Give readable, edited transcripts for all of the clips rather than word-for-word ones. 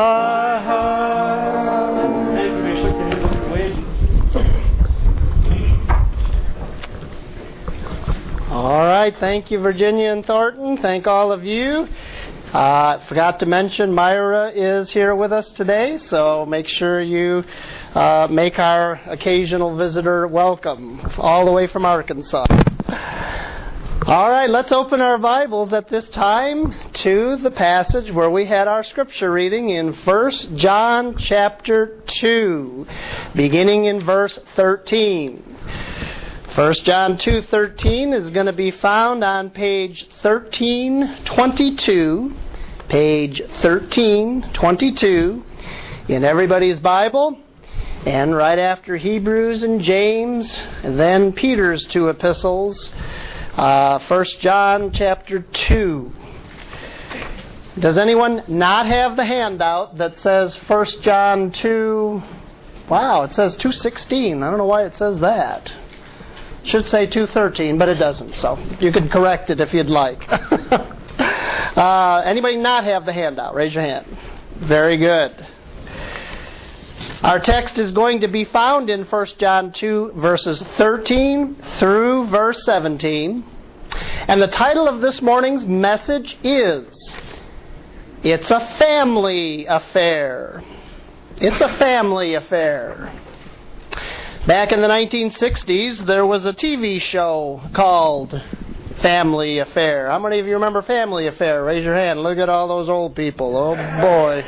my heart. All right, thank you, Virginia and Thornton. Thank all of you. Forgot to mention Myra is here with us today, so make sure you make our occasional visitor welcome, all the way from Arkansas. All right, let's open our Bibles at this time to the passage where we had our scripture reading in 1 John chapter 2, beginning in verse 13. 1 John 2:13 is going to be found on page 1322, page 1322 in everybody's Bible, and right after Hebrews and James, and then Peter's two epistles, 1 John chapter 2. Does anyone not have the handout that says 1 John 2? Wow, it says 2:16. I don't know why it says that. Should say 2:13, but it doesn't, so you can correct it if you'd like. Anybody not have the handout? Raise your hand. Very good. Our text is going to be found in 1 John 2, verses 13 through verse 17. And the title of this morning's message is, It's a Family Affair. It's a family affair. Back in the 1960s, there was a TV show called Family Affair. How many of you remember Family Affair? Raise your hand. Look at all those old people. Oh, boy.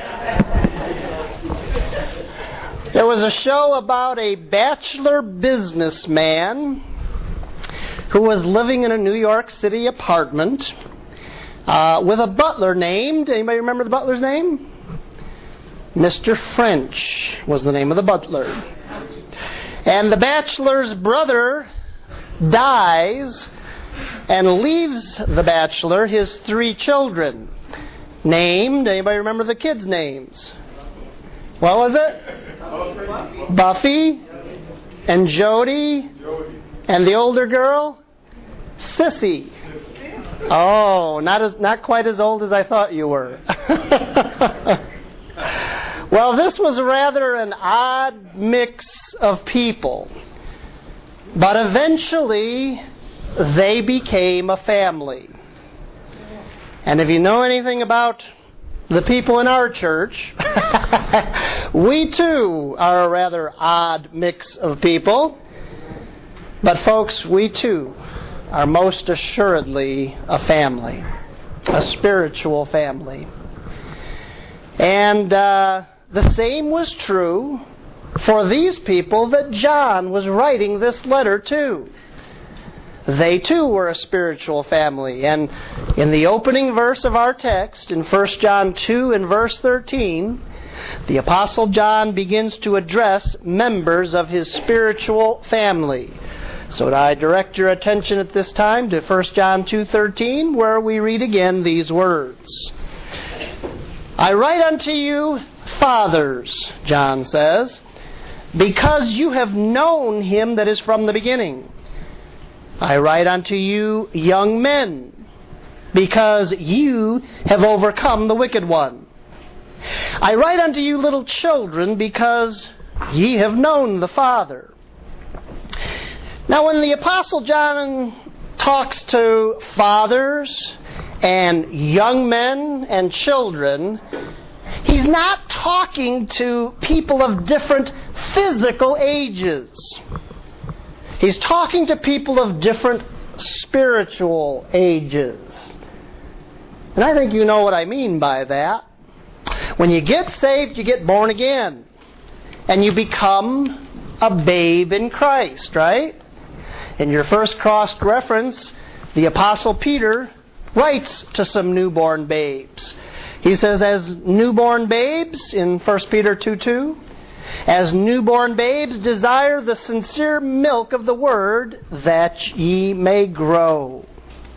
There was a show about a bachelor businessman who was living in a New York City apartment with a butler named, anybody remember the butler's name? Mr. French was the name of the butler. And the bachelor's brother dies and leaves the bachelor his 3 children. Named, anybody remember the kids' names? What was it? Buffy and Jody and the older girl? Sissy. Oh, not quite as old as I thought you were. Well, this was rather an odd mix of people. But eventually, they became a family. And if you know anything about the people in our church, we too are a rather odd mix of people. But folks, we too are most assuredly a family, a spiritual family. And the same was true for these people that John was writing this letter to. They too were a spiritual family. And in the opening verse of our text, in 1 John 2 and verse 13, the Apostle John begins to address members of his spiritual family. So I direct your attention at this time to 1 John 2:13, where we read again these words. I write unto you, fathers, John says, because you have known him that is from the beginning. I write unto you, young men, because you have overcome the wicked one. I write unto you, little children, because ye have known the Father. Now, when the Apostle John talks to fathers and young men and children, he's not talking to people of different physical ages. He's talking to people of different spiritual ages. And I think you know what I mean by that. When you get saved, you get born again. And you become a babe in Christ, right? In your first cross-reference, the Apostle Peter writes to some newborn babes. He says, as newborn babes, in 1 Peter 2:2, as newborn babes desire the sincere milk of the word, that ye may grow.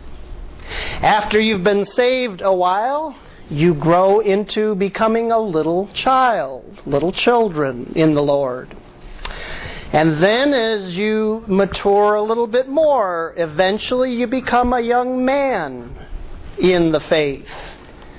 After you've been saved a while, you grow into becoming a little child, little children in the Lord. And then as you mature a little bit more, eventually you become a young man in the faith.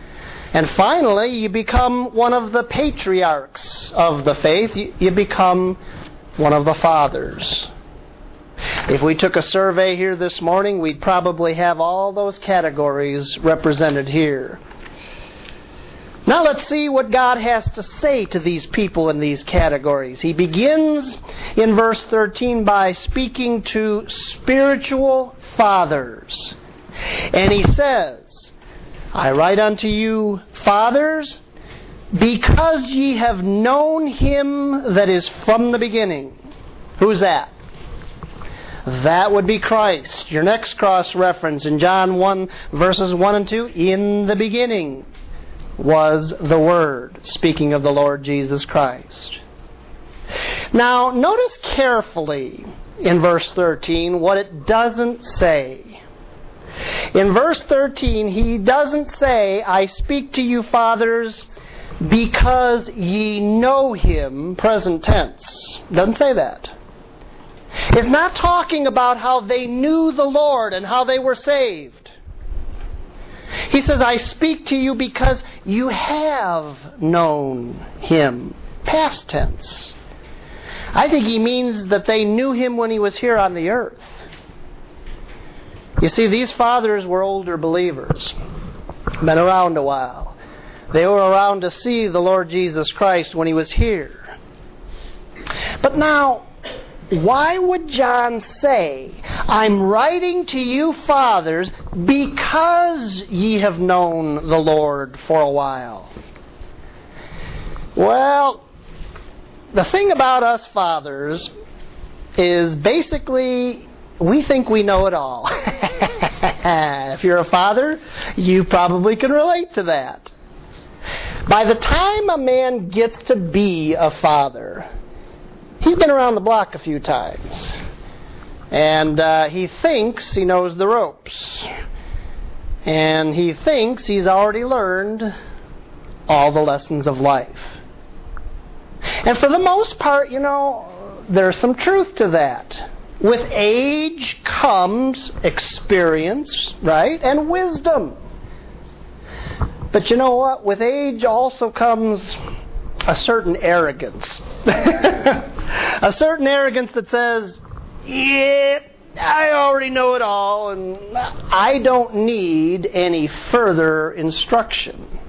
And finally, you become one of the patriarchs of the faith. You become one of the fathers. If we took a survey here this morning, we'd probably have all those categories represented here. Now let's see what God has to say to these people in these categories. He begins in verse 13 by speaking to spiritual fathers. And he says, I write unto you, fathers, because ye have known him that is from the beginning. Who's that? That would be Christ. Your next cross-reference in John 1, verses 1 and 2, in the beginning was the Word, speaking of the Lord Jesus Christ. Now, notice carefully in verse 13 what it doesn't say. In verse 13, he doesn't say, I speak to you, fathers, because ye know him, present tense. Doesn't say that. It's not talking about how they knew the Lord and how they were saved. He says, I speak to you because you have known him. Past tense. I think he means that they knew him when he was here on the earth. You see, these fathers were older believers. Been around a while. They were around to see the Lord Jesus Christ when he was here. But now, why would John say, I'm writing to you, fathers, because ye have known the Lord for a while? Well, the thing about us fathers is basically we think we know it all. If you're a father, you probably can relate to that. By the time a man gets to be a father, he's been around the block a few times. And he thinks he knows the ropes. And he thinks he's already learned all the lessons of life. And for the most part, there's some truth to that. With age comes experience, right? And wisdom. But you know what? With age also comes a certain arrogance. A certain arrogance that says, yeah, I already know it all, and I don't need any further instruction.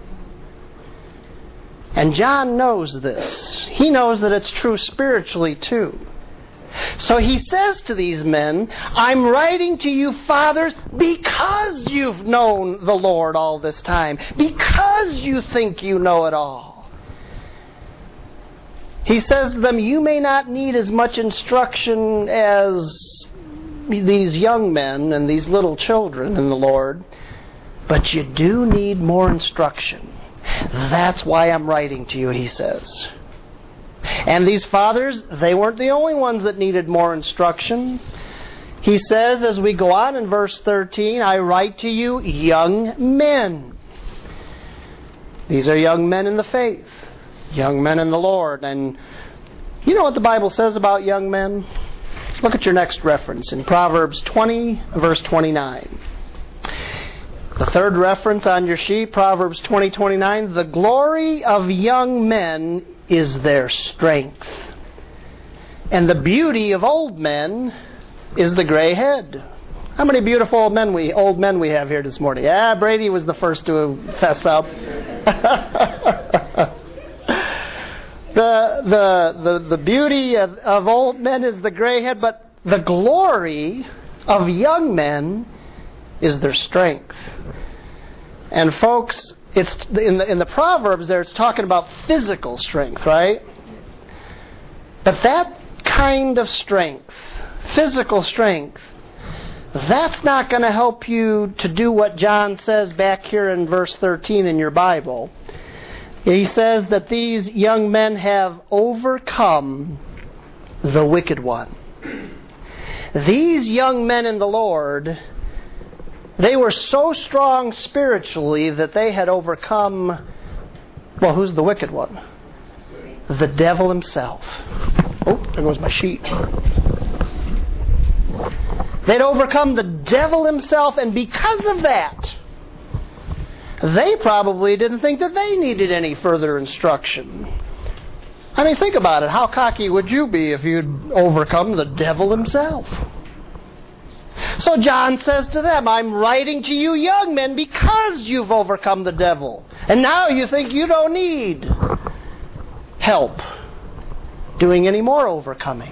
And John knows this. He knows that it's true spiritually too. So he says to these men, I'm writing to you, fathers, because you've known the Lord all this time. Because you think you know it all. He says to them, you may not need as much instruction as these young men and these little children in the Lord, but you do need more instruction. That's why I'm writing to you, he says. And these fathers, they weren't the only ones that needed more instruction. He says, as we go on in verse 13, I write to you, young men. These are young men in the faith. Young men in the Lord. And you know what the Bible says about young men? Look at your next reference in Proverbs 20, verse 29. The third reference on your sheet, Proverbs 20:29. The glory of young men is their strength, and the beauty of old men is the gray head. How many beautiful old men we have here this morning? Brady was the first to fess up. The beauty of old men is the gray head, but the glory of young men is their strength. And folks, it's in the Proverbs there, it's talking about physical strength, right? But that kind of strength, physical strength, that's not going to help you to do what John says back here in verse 13 in your Bible. He says that these young men have overcome the wicked one. These young men in the Lord, they were so strong spiritually that they had overcome, well, who's the wicked one? The devil himself. Oh, there goes my sheet. They'd overcome the devil himself, and because of that, they probably didn't think that they needed any further instruction. I mean, think about it. How cocky would you be if you'd overcome the devil himself? So John says to them, I'm writing to you young men because you've overcome the devil. And now you think you don't need help doing any more overcoming.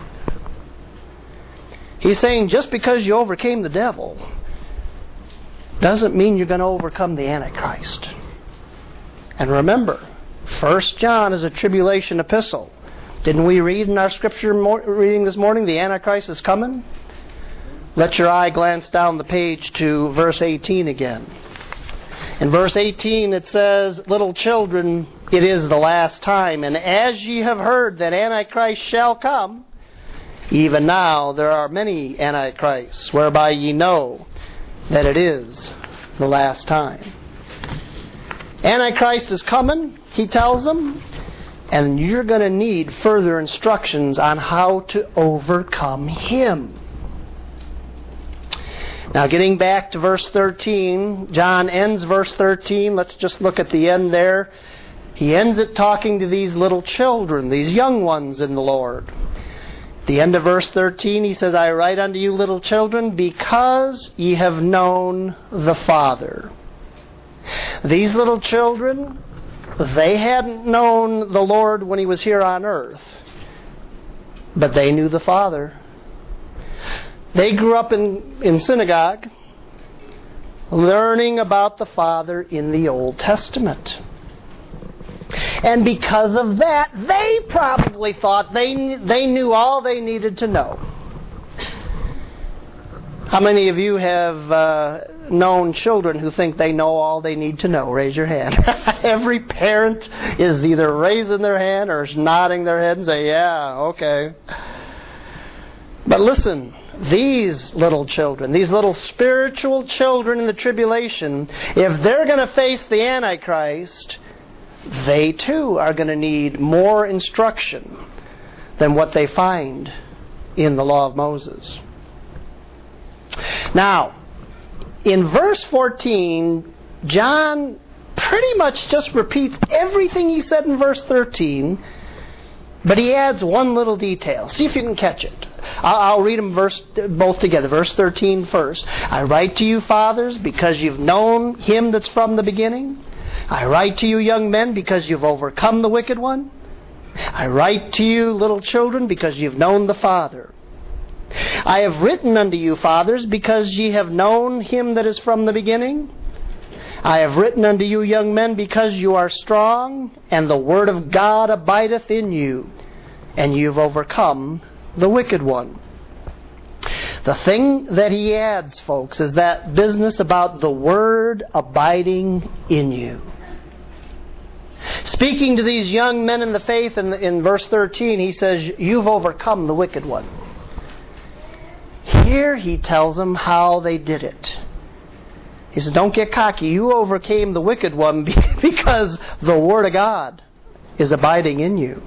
He's saying just because you overcame the devil doesn't mean you're going to overcome the Antichrist. And remember, 1 John is a tribulation epistle. Didn't we read in our scripture reading this morning, the Antichrist is coming? Let your eye glance down the page to verse 18 again. In verse 18 it says, little children, it is the last time, and as ye have heard that Antichrist shall come, even now there are many Antichrists, whereby ye know that it is the last time. Antichrist is coming, he tells them, and you're going to need further instructions on how to overcome him. Now getting back to verse 13, John ends verse 13. Let's just look at the end there. He ends it talking to these little children, these young ones in the Lord. At the end of verse 13, he says, I write unto you, little children, because ye have known the Father. These little children, they hadn't known the Lord when he was here on earth, but they knew the Father. They grew up in synagogue, learning about the Father in the Old Testament. And because of that, they probably thought they knew all they needed to know. How many of you have known children who think they know all they need to know? Raise your hand. Every parent is either raising their hand or nodding their head and say, yeah, okay. But listen, these little children, these little spiritual children in the tribulation, if they're going to face the Antichrist, they too are going to need more instruction than what they find in the law of Moses. Now, in verse 14, John pretty much just repeats everything he said in verse 13, but he adds one little detail. See if you can catch it. I'll read them both together. Verse 13 first. I write to you, fathers, because you've known him that's from the beginning. I write to you, young men, because you've overcome the wicked one. I write to you, little children, because you've known the Father. I have written unto you, fathers, because ye have known him that is from the beginning. I have written unto you, young men, because you are strong, and the word of God abideth in you, and you've overcome the wicked one. The thing that he adds, folks, is that business about the word abiding in you. Speaking to these young men in the faith in verse 13, he says, you've overcome the wicked one. Here he tells them how they did it. He says, don't get cocky. You overcame the wicked one because the Word of God is abiding in you.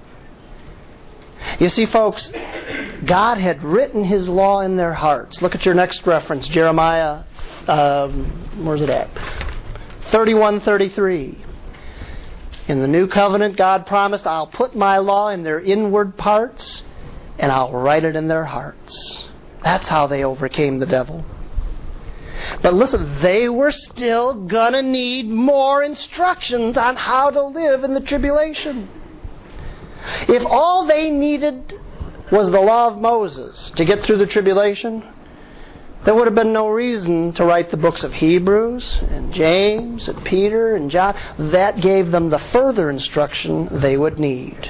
You see, folks, God had written His law in their hearts. Look at your next reference, Jeremiah, where's it at? 31:33. In the new covenant, God promised, I'll put my law in their inward parts, and I'll write it in their hearts. That's how they overcame the devil. But listen, they were still going to need more instructions on how to live in the tribulation. If all they needed was the law of Moses to get through the tribulation, there would have been no reason to write the books of Hebrews and James and Peter and John. That gave them the further instruction they would need.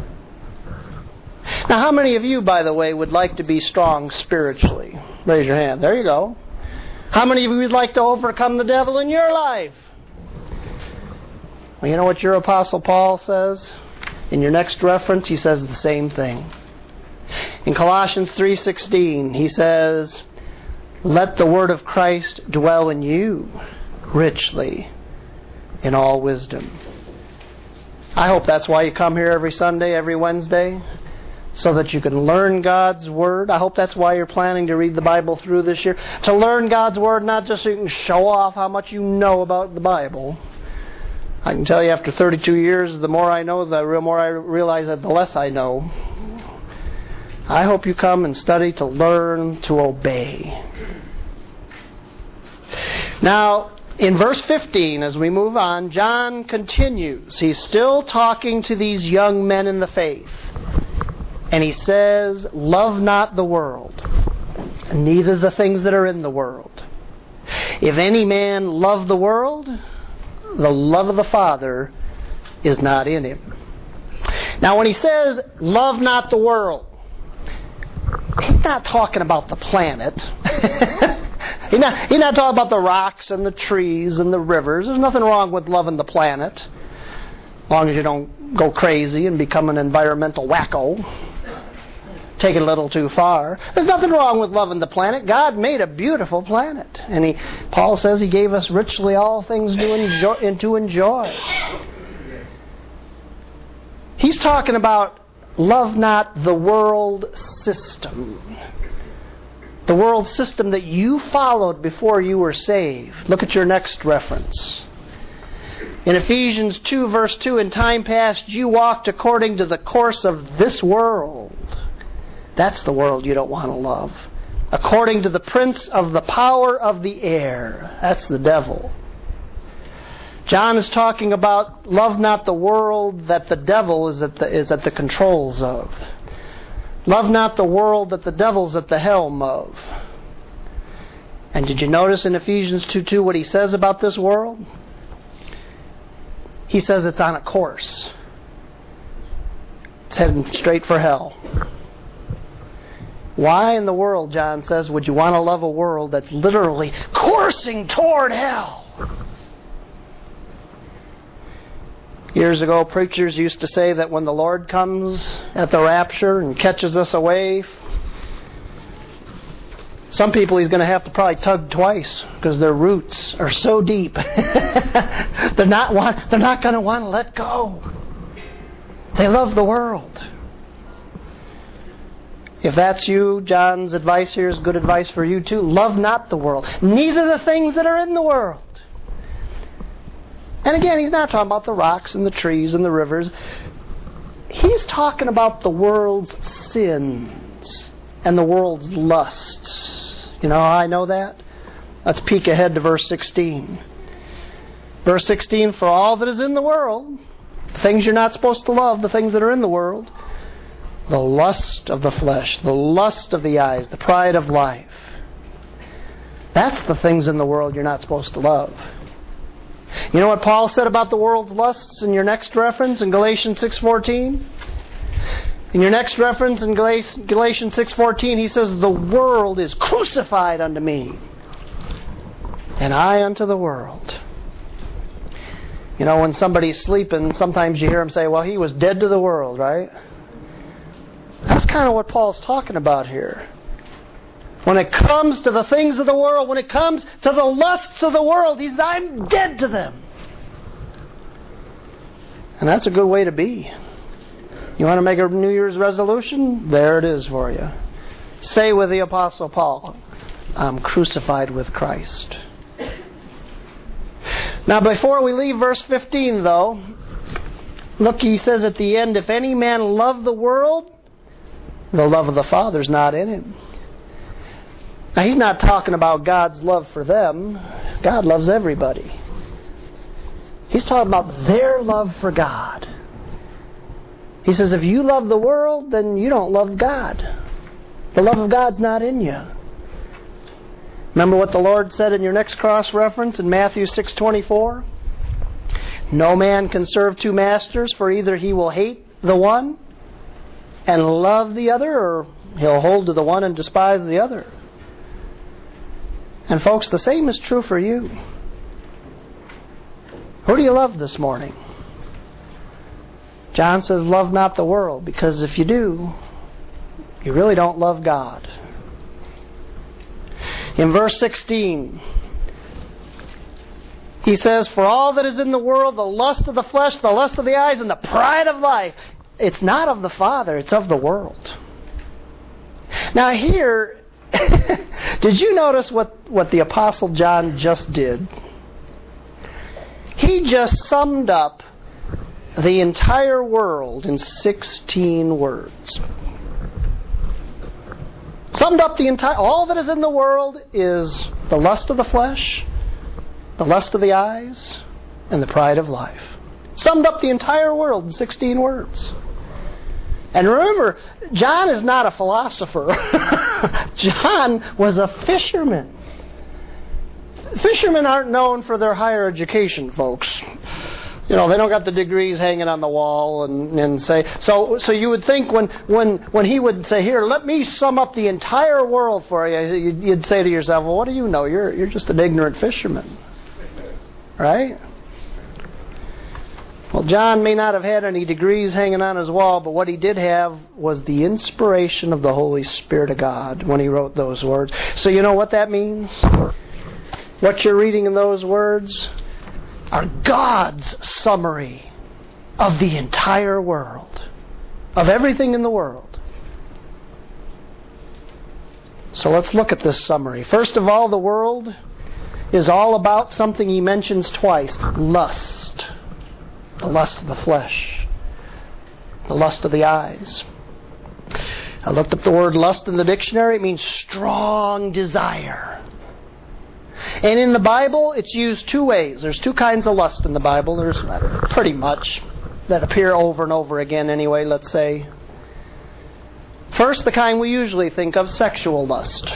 Now, how many of you, by the way, would like to be strong spiritually? Raise your hand. There you go. How many of you would like to overcome the devil in your life? Well, you know what your Apostle Paul says? In your next reference, he says the same thing. In Colossians 3:16, he says, let the word of Christ dwell in you richly in all wisdom. I hope that's why you come here every Sunday, every Wednesday, so that you can learn God's Word. I hope that's why you're planning to read the Bible through this year. To learn God's Word, not just so you can show off how much you know about the Bible. I can tell you after 32 years, the more I know, the more I realize that the less I know. I hope you come and study to learn to obey. Now, in verse 15, as we move on, John continues. He's still talking to these young men in the faith. And he says, love not the world, neither the things that are in the world. If any man love the world, the love of the Father is not in him. Now when he says, love not the world, he's not talking about the planet. He's not talking about the rocks and the trees and the rivers. There's nothing wrong with loving the planet, as long as you don't go crazy and become an environmental wacko. Take it a little too far. There's nothing wrong with loving the planet. God made a beautiful planet. And Paul says He gave us richly all things to enjoy. He's talking about love not the world system. The world system that you followed before you were saved. Look at your next reference. In Ephesians 2 verse 2, in time past you walked according to the course of this world. That's the world you don't want to love. According to the prince of the power of the air. That's the devil. John is talking about love not the world that the devil is at the controls of. Love not the world that the devil's at the helm of. And did you notice in Ephesians 2:2 what he says about this world? He says it's on a course. It's heading straight for hell. Why in the world, John says, would you want to love a world that's literally coursing toward hell? Years ago, preachers used to say that when the Lord comes at the rapture and catches us away, some people He's going to have to probably tug twice because their roots are so deep. They're not going to want to let go. They love the world. If that's you, John's advice here is good advice for you too. Love not the world, neither the things that are in the world. And again, he's not talking about the rocks and the trees and the rivers. He's talking about the world's sins and the world's lusts. You know how I know that? Let's peek ahead to verse 16. Verse 16, for all that is in the world, the things you're not supposed to love, the things that are in the world, the lust of the flesh, the lust of the eyes, the pride of life. That's the things in the world you're not supposed to love. You know what Paul said about the world's lusts in your next reference in Galatians 6:14? In your next reference in Galatians 6:14, he says, the world is crucified unto me, and I unto the world. You know, when somebody's sleeping, sometimes you hear them say, well, he was dead to the world, right? That's kind of what Paul's talking about here. When it comes to the things of the world, when it comes to the lusts of the world, I'm dead to them. And that's a good way to be. You want to make a New Year's resolution? There it is for you. Say with the Apostle Paul, I'm crucified with Christ. Now before we leave verse 15 though, look, he says at the end, if any man love the world, the love of the Father is not in him. Now he's not talking about God's love for them. God loves everybody. He's talking about their love for God. He says if you love the world, then you don't love God. The love of God's not in you. Remember what the Lord said in your next cross-reference in Matthew 6:24? No man can serve two masters, for either he will hate the one and love the other, or he'll hold to the one and despise the other. And folks, the same is true for you. Who do you love this morning? John says, love not the world, because if you do, you really don't love God. In verse 16, he says, for all that is in the world, the lust of the flesh, the lust of the eyes, and the pride of life. it's not of the Father, it's of the world. Now here, did you notice what the Apostle John just did? He just summed up the entire world in 16 words. Summed up all that is in the world is the lust of the flesh, the lust of the eyes, and the pride of life. Summed up the entire world in 16 words. And remember, John is not a philosopher. John was a fisherman. Fishermen aren't known for their higher education, folks. They don't got the degrees hanging on the wall and say. So you would think when he would say, "Here, let me sum up the entire world for you," you'd say to yourself, "Well, what do you know? You're just an ignorant fisherman." Right? Well, John may not have had any degrees hanging on his wall, but what he did have was the inspiration of the Holy Spirit of God when he wrote those words. So you know what that means? What you're reading in those words are God's summary of the entire world, of everything in the world. So let's look at this summary. First of all, the world is all about something he mentions twice: lust. The lust of the flesh, the lust of the eyes. I looked up the word lust in the dictionary. It means strong desire. And in the Bible, it's used two ways. There's two kinds of lust in the Bible. There's pretty much that appear over and over again anyway, let's say. First, the kind we usually think of, sexual lust.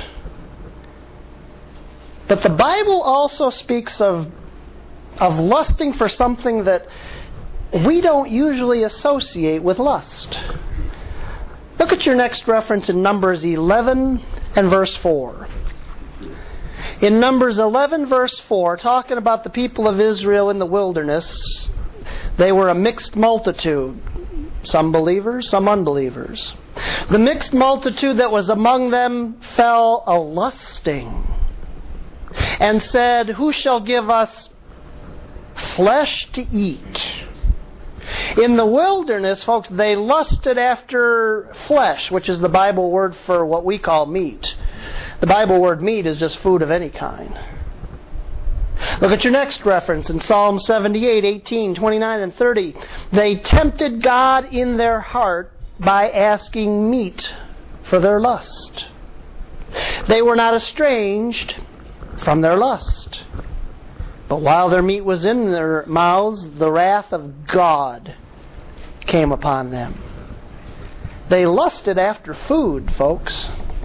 But the Bible also speaks of lusting for something that we don't usually associate with lust. Look at your next reference in Numbers 11 and verse 4. In Numbers 11 verse 4, talking about the people of Israel in the wilderness, they were a mixed multitude. Some believers, some unbelievers. The mixed multitude that was among them fell a-lusting and said, "Who shall give us flesh to eat?" In the wilderness, folks, they lusted after flesh, which is the Bible word for what we call meat. The Bible word meat is just food of any kind. Look at your next reference in Psalm 78, 18, 29, and 30. They tempted God in their heart by asking meat for their lust. They were not estranged from their lust. But while their meat was in their mouths, the wrath of God came upon them. They lusted after food, folks.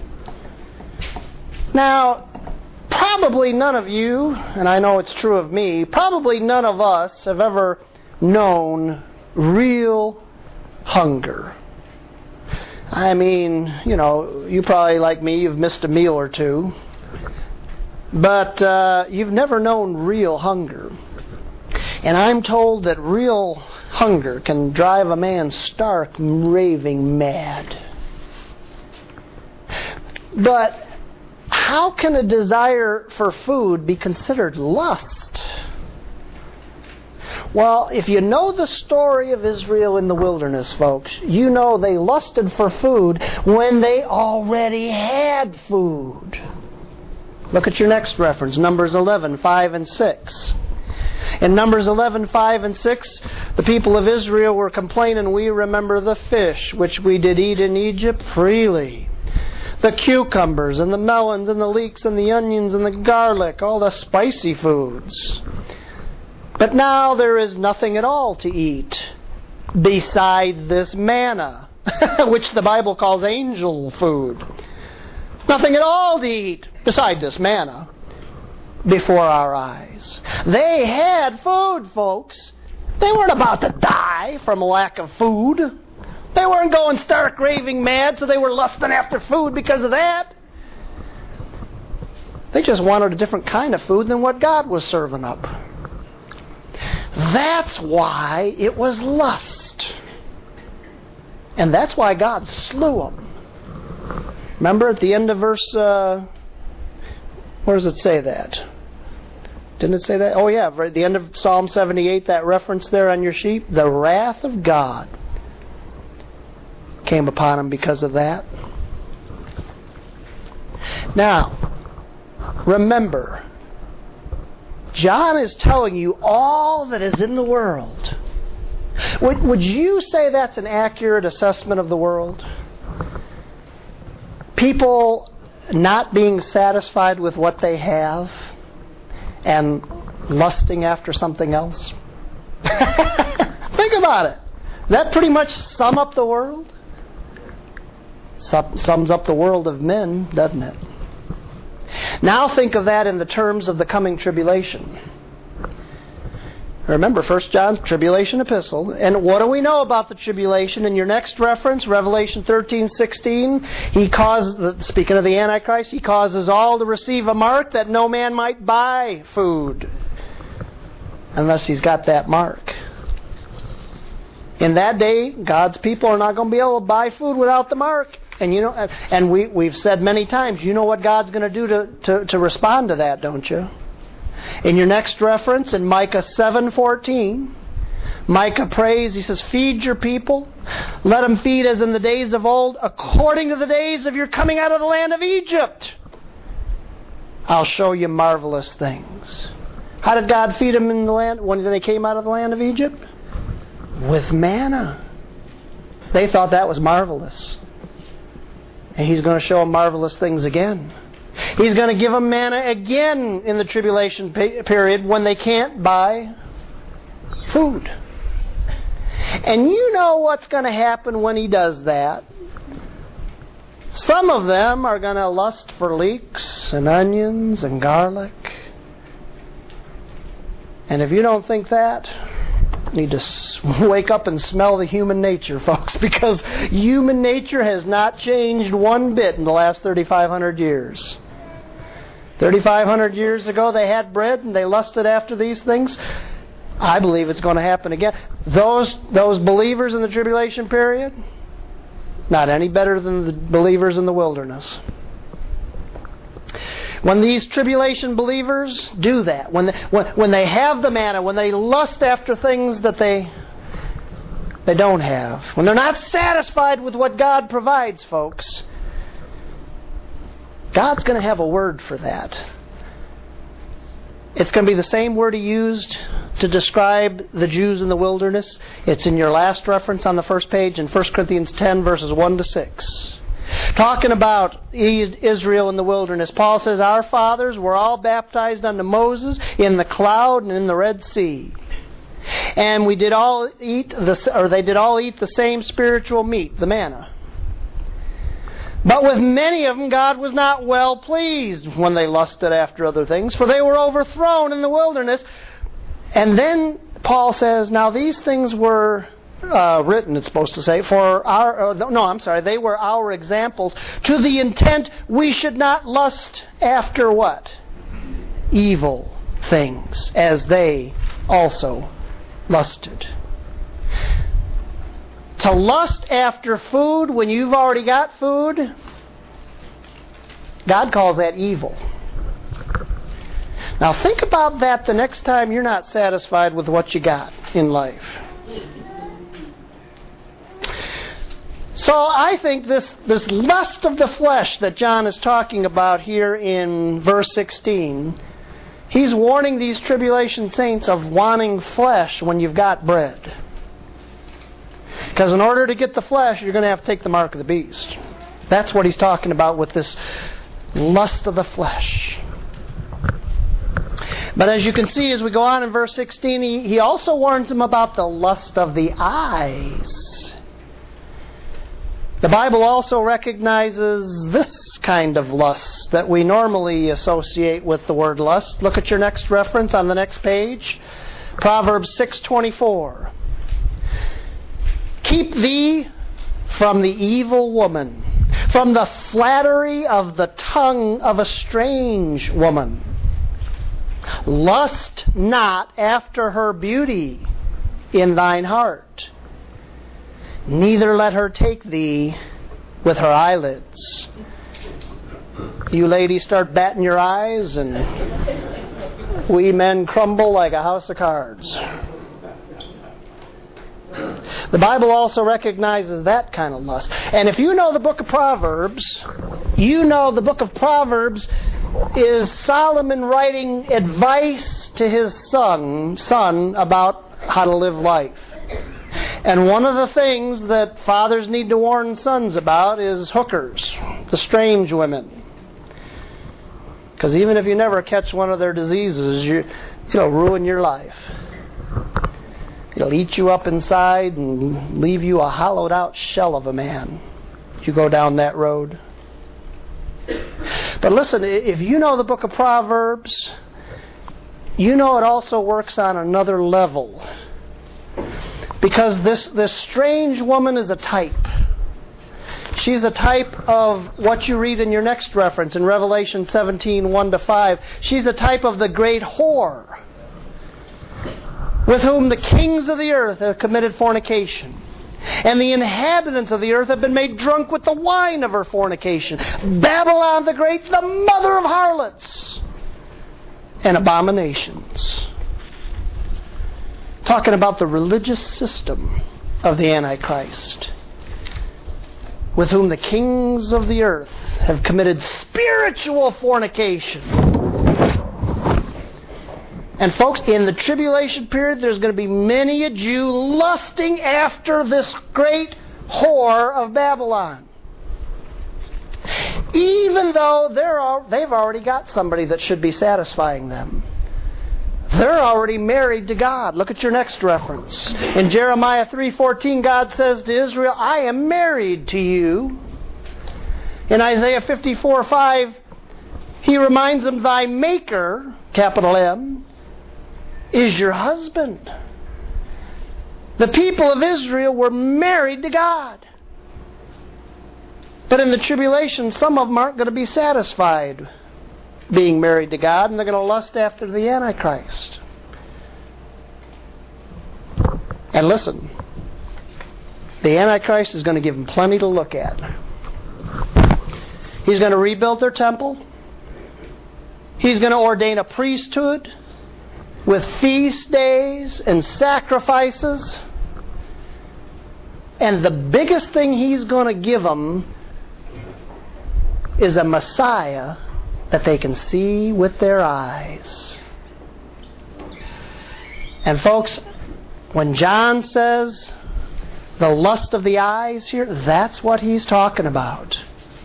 Now, probably none of you, and I know it's true of me, probably none of us have ever known real hunger. I mean, you probably, like me, you've missed a meal or two. But you've never known real hunger. And I'm told that real hunger can drive a man stark, raving mad. But how can a desire for food be considered lust? Well, if you know the story of Israel in the wilderness, folks, you know they lusted for food when they already had food. Look at your next reference, Numbers 11, 5 and 6. In Numbers 11, 5 and 6, the people of Israel were complaining, "We remember the fish which we did eat in Egypt freely. The cucumbers and the melons and the leeks and the onions and the garlic, all the spicy foods. But now there is nothing at all to eat beside this manna," which the Bible calls angel food. Nothing at all to eat beside this manna before our eyes. They had food, folks. They weren't about to die from a lack of food. They weren't going stark raving mad, so they were lusting after food because of that. They just wanted a different kind of food than what God was serving up. That's why it was lust. And that's why God slew them. Remember at the end of verse, where does it say that? Didn't it say that? Oh yeah, right at the end of Psalm 78, that reference there on your sheet. The wrath of God came upon them because of that. Now, remember, John is telling you all that is in the world. Would you say that's an accurate assessment of the world? People not being satisfied with what they have and lusting after something else? Think about it. Does that pretty much sum up the world? Sums up the world of men, doesn't it? Now think of that in the terms of the coming tribulation. Remember, 1 John's tribulation epistle. And what do we know about the tribulation? In your next reference, Revelation 13:16, speaking of the Antichrist, he causes all to receive a mark that no man might buy food unless he's got that mark. In that day, God's people are not going to be able to buy food without the mark. And we've said many times, you know what God's going to do to respond to that, don't you? In your next reference, in Micah 7:14, Micah prays, he says, feed your people, let them feed as in the days of old, according to the days of your coming out of the land of Egypt. I'll show you marvelous things. How did God feed them in the land when they came out of the land of Egypt? With manna. They thought that was marvelous. And He's going to show them marvelous things again. He's going to give them manna again in the tribulation period when they can't buy food. And you know what's going to happen when He does that. Some of them are going to lust for leeks and onions and garlic. And if you don't think that, you need to wake up and smell the human nature, folks, because human nature has not changed one bit in the last 3,500 years. 3,500 years ago they had bread and they lusted after these things. I believe it's going to happen again. Those believers in the tribulation period, not any better than the believers in the wilderness. When these tribulation believers do that, when they have the manna, when they lust after things that they don't have, when they're not satisfied with what God provides, folks, God's going to have a word for that. It's going to be the same word He used to describe the Jews in the wilderness. It's in your last reference on the first page in 1 Corinthians 10, verses 1 to 6. Talking about Israel in the wilderness, Paul says, our fathers were all baptized unto Moses in the cloud and in the Red Sea. And they did all eat the same spiritual meat, the manna. But with many of them, God was not well pleased when they lusted after other things, for they were overthrown in the wilderness. And then Paul says, now these things were written, it's supposed to say, they were our examples, to the intent we should not lust after what? Evil things, as they also lusted. To lust after food when you've already got food, God calls that evil. Now think about that the next time you're not satisfied with what you got in life. So I think this lust of the flesh that John is talking about here in verse 16, he's warning these tribulation saints of wanting flesh when you've got bread. Because in order to get the flesh, you're going to have to take the mark of the beast. That's what he's talking about with this lust of the flesh. But as you can see, as we go on in verse 16, he also warns them about the lust of the eyes. The Bible also recognizes this kind of lust that we normally associate with the word lust. Look at your next reference on the next page. Proverbs 6:24. Keep thee from the evil woman, from the flattery of the tongue of a strange woman. Lust not after her beauty in thine heart, neither let her take thee with her eyelids. You ladies start batting your eyes, and we men crumble like a house of cards. The Bible also recognizes that kind of lust. And if you know the book of Proverbs, you know the book of Proverbs is Solomon writing advice to his son about how to live life. And one of the things that fathers need to warn sons about is hookers, the strange women. Because even if you never catch one of their diseases, it'll ruin your life. It'll eat you up inside and leave you a hollowed out shell of a man if you go down that road. But listen, if you know the book of Proverbs, you know it also works on another level. Because this strange woman is a type. She's a type of what you read in your next reference in Revelation 17, 1-5. She's a type of the great whore, with whom the kings of the earth have committed fornication. And the inhabitants of the earth have been made drunk with the wine of her fornication. Babylon the Great, the mother of harlots and abominations. Talking about the religious system of the Antichrist, with whom the kings of the earth have committed spiritual fornication. And folks, in the tribulation period, there's going to be many a Jew lusting after this great whore of Babylon. Even though they've already got somebody that should be satisfying them. They're already married to God. Look at your next reference. In Jeremiah 3:14, God says to Israel, I am married to you. In Isaiah 54:5, He reminds them, thy Maker, capital M, is your husband. The people of Israel were married to God. But in the tribulation, some of them aren't going to be satisfied being married to God, and they're going to lust after the Antichrist. And listen, the Antichrist is going to give them plenty to look at. He's going to rebuild their temple. He's going to ordain a priesthood with feast days and sacrifices. And the biggest thing he's going to give them is a Messiah that they can see with their eyes. And folks, when John says the lust of the eyes here, that's what he's talking about.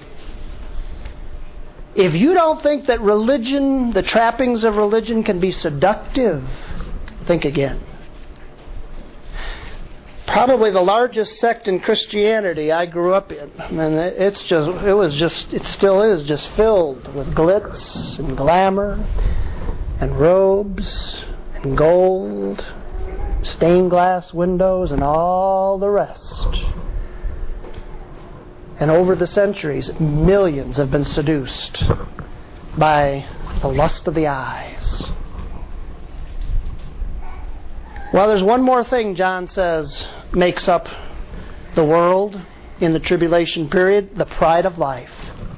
If you don't think that religion, the trappings of religion can be seductive, think again. Probably the largest sect in Christianity I grew up in. And it still is just filled with glitz and glamour and robes and gold, stained glass windows and all the rest. And over the centuries, millions have been seduced by the lust of the eyes. Well, there's one more thing John says makes up the world in the tribulation period: the pride of life.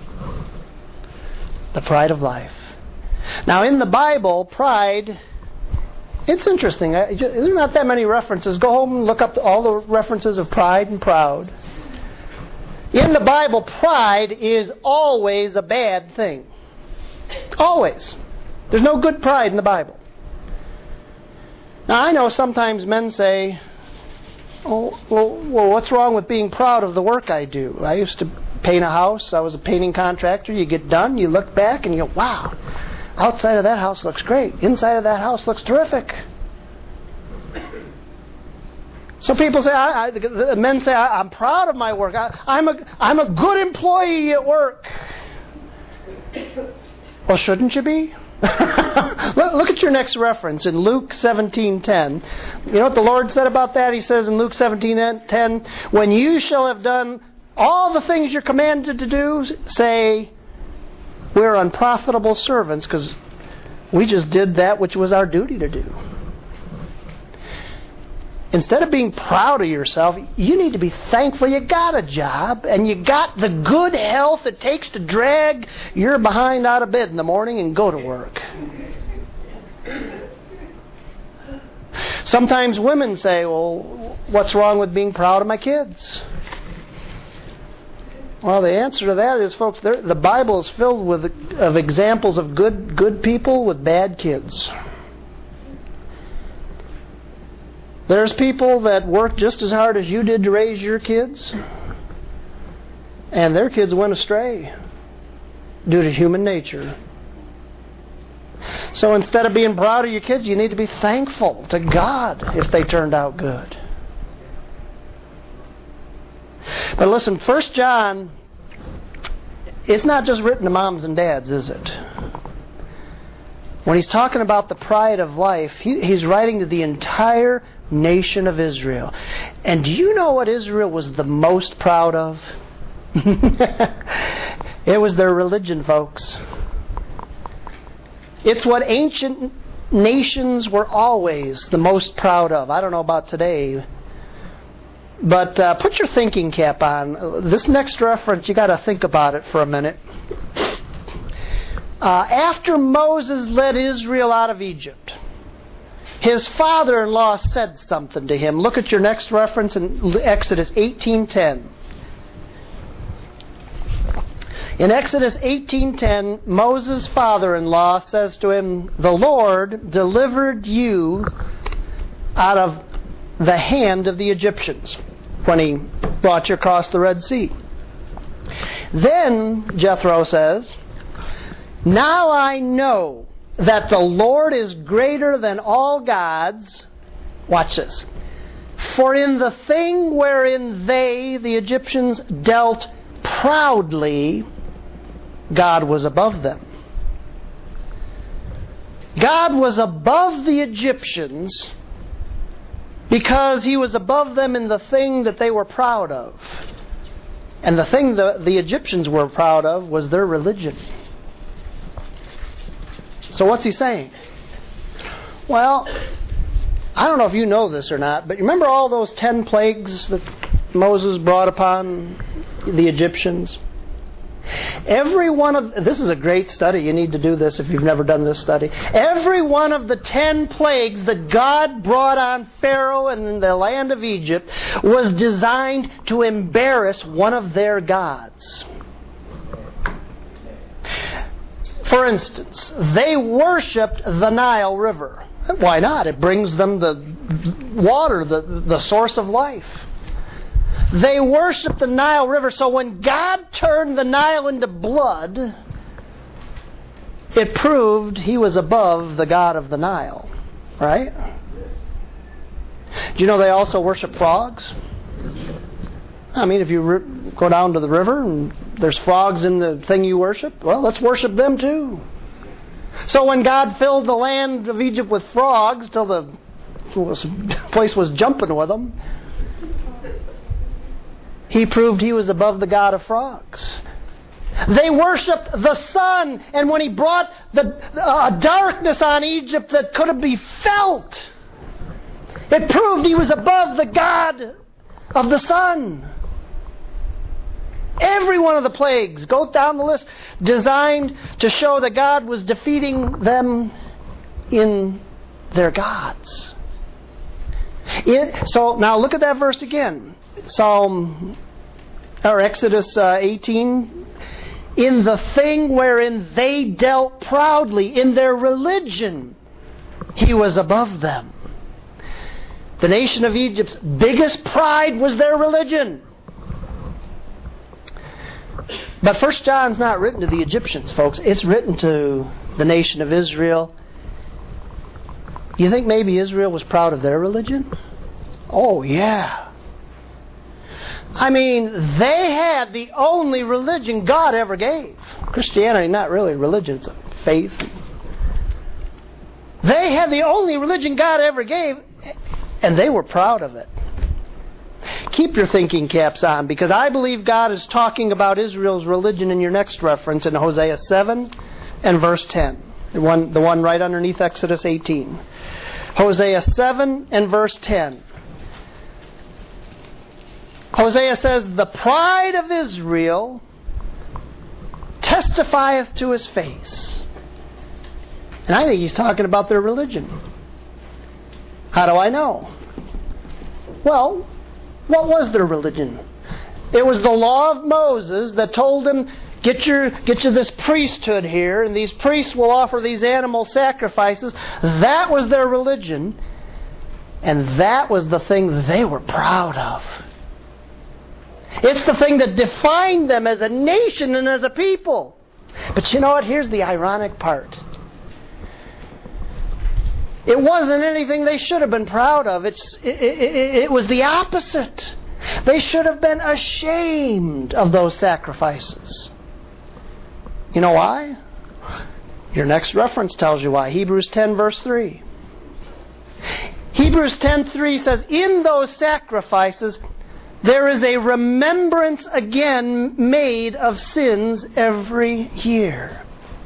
The pride of life. Now, in the Bible, pride, it's interesting. There's not that many references. Go home and look up all the references of pride and proud. In the Bible, pride is always a bad thing. Always. There's no good pride in the Bible. Now, I know sometimes men say, well, what's wrong with being proud of the work I do? I used to paint a house. I was a painting contractor. You get done, you look back, and you go, wow, outside of that house looks great. Inside of that house looks terrific. So people say, men say, I'm proud of my work. I'm a good employee at work. Well, shouldn't you be? Look at your next reference in Luke 17:10. You know what the Lord said about that? He says in Luke 17:10, when you shall have done all the things you're commanded to do, say, we're unprofitable servants because we just did that which was our duty to do. Instead of being proud of yourself, you need to be thankful you got a job and you got the good health it takes to drag your behind out of bed in the morning and go to work. Sometimes women say, well, what's wrong with being proud of my kids? Well, the answer to that is, folks, the Bible is filled of examples of good people with bad kids. There's people that work just as hard as you did to raise your kids, and their kids went astray due to human nature. So instead of being proud of your kids, you need to be thankful to God if they turned out good. But listen, 1 John, it's not just written to moms and dads, is it? When he's talking about the pride of life, he's writing to the entire nation of Israel. And do you know what Israel was the most proud of? It was their religion, folks. It's what ancient nations were always the most proud of. I don't know about today. But put your thinking cap on. This next reference, you got to think about it for a minute. After Moses led Israel out of Egypt, his father-in-law said something to him. Look at your next reference in Exodus 18:10. In Exodus 18:10, Moses' father-in-law says to him, "The Lord delivered you out of the hand of the Egyptians," when he brought you across the Red Sea. Then Jethro says, "Now I know that the Lord is greater than all gods." Watch this. "For in the thing wherein they, the Egyptians, dealt proudly, God was above them." God was above the Egyptians because He was above them in the thing that they were proud of. And the thing the Egyptians were proud of was their religion. So what's he saying? Well, I don't know if you know this or not, but remember all those 10 plagues that Moses brought upon the Egyptians? This is a great study. You need to do this if you've never done this study. Every one of the 10 plagues that God brought on Pharaoh and the land of Egypt was designed to embarrass one of their gods. For instance, they worshipped the Nile River. Why not? It brings them the water, the source of life. They worshipped the Nile River, so when God turned the Nile into blood, it proved He was above the God of the Nile. Right? Do you know they also worship frogs? I mean, if you go down to the river and there's frogs in the thing you worship, well, let's worship them too. So when God filled the land of Egypt with frogs till the place was jumping with them, He proved He was above the God of frogs. They worshipped the sun, and when He brought a darkness on Egypt that couldn't be felt, it proved He was above the God of the sun. Every one of the plagues, go down the list, designed to show that God was defeating them in their gods. So now look at that verse again. Exodus 18. In the thing wherein they dealt proudly, in their religion, He was above them. The nation of Egypt's biggest pride was their religion. But 1 John's not written to the Egyptians, folks. It's written to the nation of Israel. You think maybe Israel was proud of their religion? Oh, yeah. I mean, they had the only religion God ever gave. Christianity, not really a religion, it's a faith. They had the only religion God ever gave, and they were proud of it. Keep your thinking caps on, because I believe God is talking about Israel's religion in your next reference in Hosea 7 and verse 10. The one right underneath Exodus 18. Hosea 7 and verse 10. Hosea says, "The pride of Israel testifieth to His face." And I think he's talking about their religion. How do I know? Well, what was their religion? It was the law of Moses that told them, get you this priesthood here, and these priests will offer these animal sacrifices. That was their religion, and that was the thing they were proud of. It's the thing that defined them as a nation and as a people. But you know what? Here's the ironic part. It wasn't anything they should have been proud of. It was the opposite. They should have been ashamed of those sacrifices. You know why? Your next reference tells you why. Hebrews 10 verse 3. Hebrews 10:3 says, in those sacrifices there is a remembrance again made of sins every year.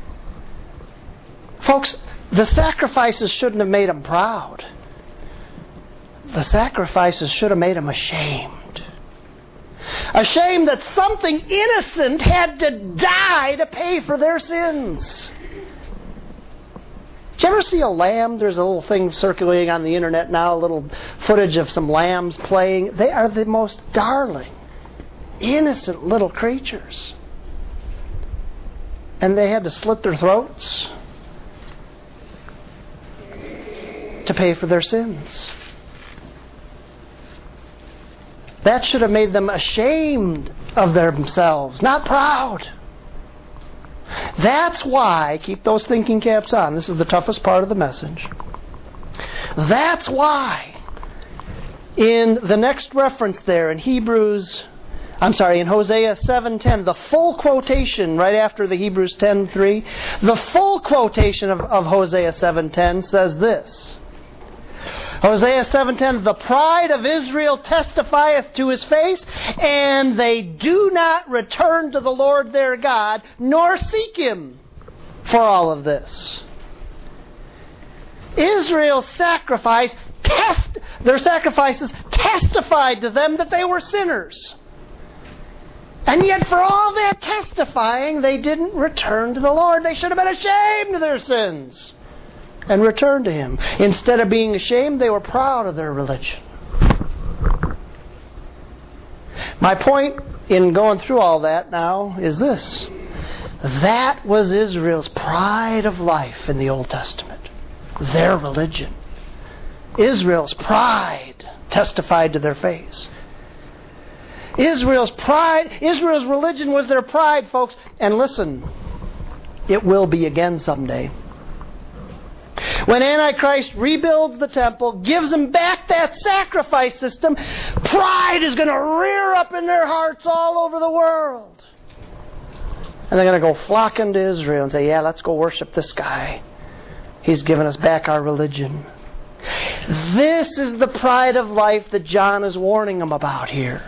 Folks, the sacrifices shouldn't have made them proud. The sacrifices should have made them ashamed. Ashamed that something innocent had to die to pay for their sins. Did you ever see a lamb? There's a little thing circulating on the internet now, a little footage of some lambs playing. They are the most darling, innocent little creatures. And they had to slit their throats to pay for their sins. That should have made them ashamed of themselves, not proud. That's why, keep those thinking caps on, this is the toughest part of the message. That's why, in the next reference there in in Hosea 7:10, the full quotation right after the Hebrews 10:3, the full quotation of Hosea 7:10 says this. Hosea 7:10, the pride of Israel testifieth to his face, and they do not return to the Lord their God, nor seek him for all of this. Israel's their sacrifices testified to them that they were sinners. And yet for all that testifying, they didn't return to the Lord. They should have been ashamed of their sins and returned to him. Instead of being ashamed, they were proud of their religion. My point in going through all that now is this. That was Israel's pride of life in the Old Testament. Their religion. Israel's pride testified to their face. Israel's religion was their pride, folks. And listen, it will be again someday. When Antichrist rebuilds the temple, gives them back that sacrifice system, pride is going to rear up in their hearts all over the world. And they're going to go flocking to Israel and say, yeah, let's go worship this guy. He's given us back our religion. This is the pride of life that John is warning them about here.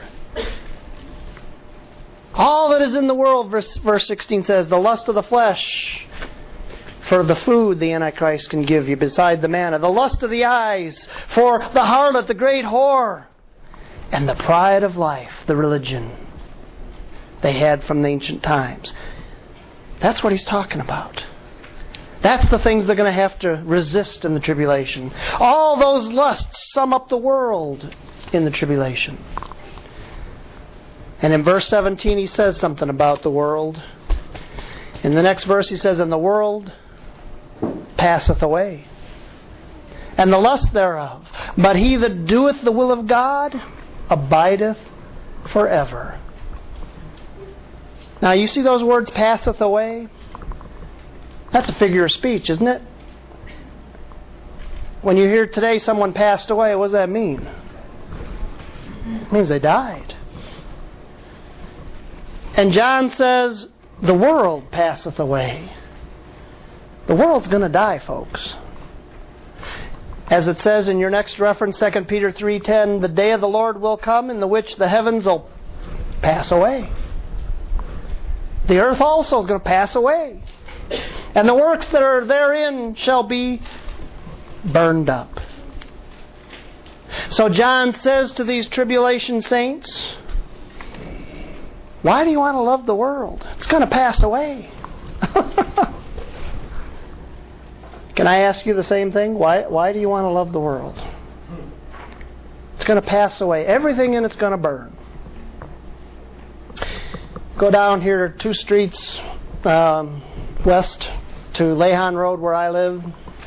All that is in the world, verse 16 says, the lust of the flesh, for the food the Antichrist can give you beside the manna. The lust of the eyes, for the harlot, the great whore. And the pride of life, the religion they had from the ancient times. That's what he's talking about. That's the things they're going to have to resist in the tribulation. All those lusts sum up the world in the tribulation. And in verse 17 he says something about the world. In the next verse he says, and the world passeth away, and the lust thereof. But he that doeth the will of God abideth forever. Now you see those words, passeth away? That's a figure of speech, isn't it? When you hear today someone passed away, what does that mean? It means they died. And John says, the world passeth away. The world's going to die, folks. As it says in your next reference, 2 Peter 3:10, the day of the Lord will come in the which the heavens will pass away. The earth also is going to pass away. And the works that are therein shall be burned up. So John says to these tribulation saints, why do you want to love the world? It's going to pass away. Can I ask you the same thing? Why do you want to love the world? going to pass away. Everything in it's going to burn. Go down here 2 streets west to Lehan Road where I live.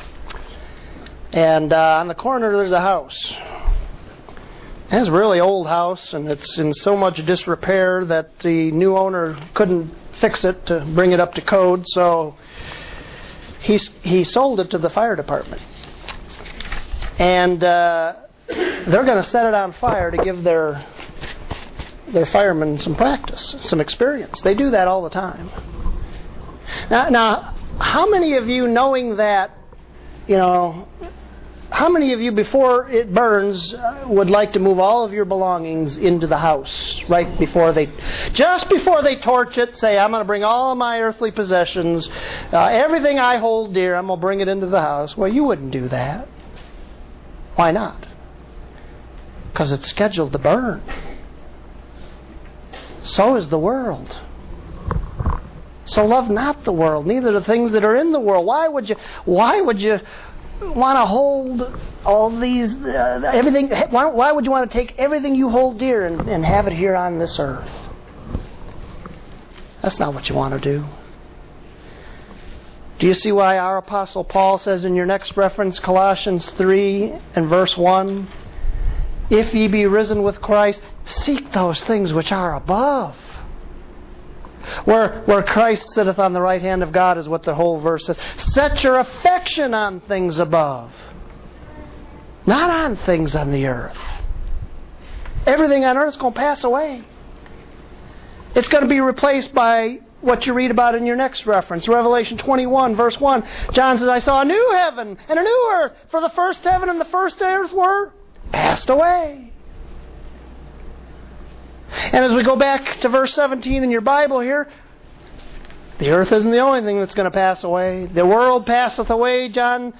And on the corner there's a house. And it's a really old house, and it's in so much disrepair that the new owner couldn't fix it to bring it up to code, so he sold it to the fire department. And they're going to set it on fire to give their firemen some practice, some experience. They do that all the time. Now, how many of you, knowing that, how many of you, before it burns, would like to move all of your belongings into the house just before they torch it? Say, I'm going to bring all of my earthly possessions, everything I hold dear, I'm going to bring it into the house. Well, you wouldn't do that. Why not? Because it's scheduled to burn. So is the world. So love not the world, neither the things that are in the world. Why would you want to hold all these, everything? Why would you want to take everything you hold dear and have it here on this earth? That's not what you want to do. Do you see why our Apostle Paul says in your next reference, Colossians 3 and verse 1, if ye be risen with Christ, seek those things which are above. Where Christ sitteth on the right hand of God is what the whole verse says. Set your affection on things above, not on things on the earth. Everything on earth is going to pass away. It's going to be replaced by what you read about in your next reference, Revelation 21, verse 1. John says, I saw a new heaven and a new earth, for the first heaven and the first earth were passed away. And as we go back to verse 17 in your Bible here, the earth isn't the only thing that's going to pass away. The world passeth away. 1 John